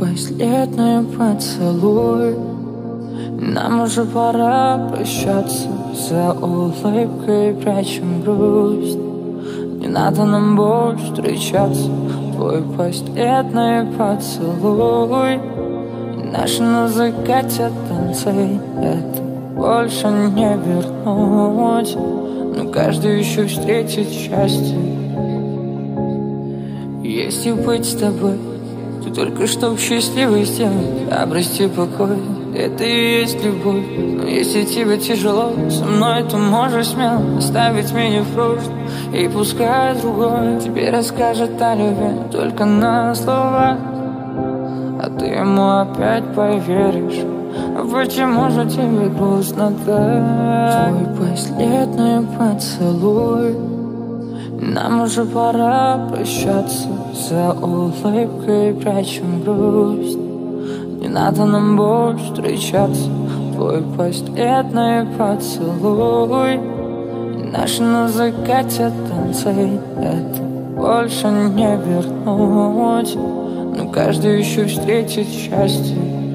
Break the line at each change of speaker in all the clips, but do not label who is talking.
последний поцелуй. Нам уже пора прощаться, за улыбкой прячем грусть. Не надо нам больше встречаться, твой последний поцелуй. И наши на закате танцы, это больше не вернуть. Но каждый еще встретит счастье. Если быть с тобой, то только чтоб счастливой сделать, обрести покой. Это и есть любовь. Но если тебе тяжело со мной, то можешь смело оставить меня в прошлом. И пускай другой тебе расскажет о любви только на словах, а ты ему опять поверишь. Почему же тебе грустно так? Твой последний поцелуй. Нам уже пора прощаться, за улыбкой прячем грусть. Не надо нам больше встречаться, твой последний поцелуй. И наши на закате танцы, это больше не вернуть. Но каждый еще встретит счастье.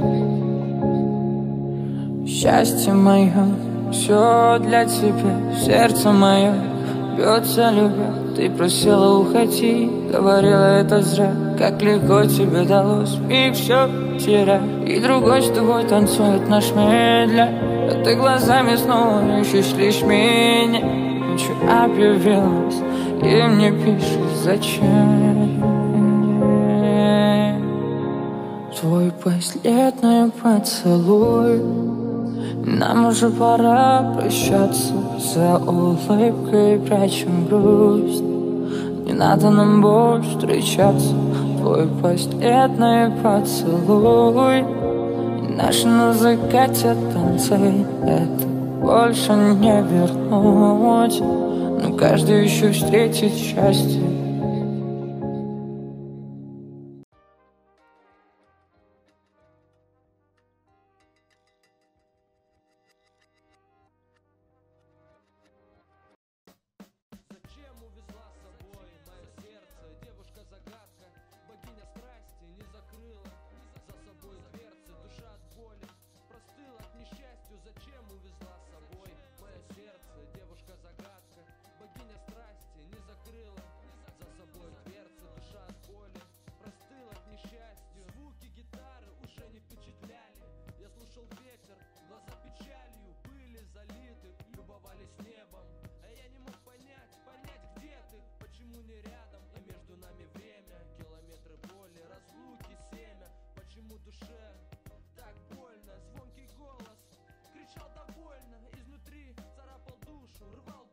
Счастье мое, все для тебя, сердце мое бьется любя. Ты просила уходи, говорила это зря. Как легко тебе далось, миг все терять. И другой с тобой танцует наш медля. А ты глазами снова ищешь лишь меня. Ночью объявилась и мне пишешь зачем. Твой последний поцелуй. Нам уже пора прощаться, за улыбкой прячем грусть. Не надо нам больше встречаться, твой последний поцелуй. И наши на закате танцы, это больше не вернуть. Но каждый еще встретит счастье.
Душу рвал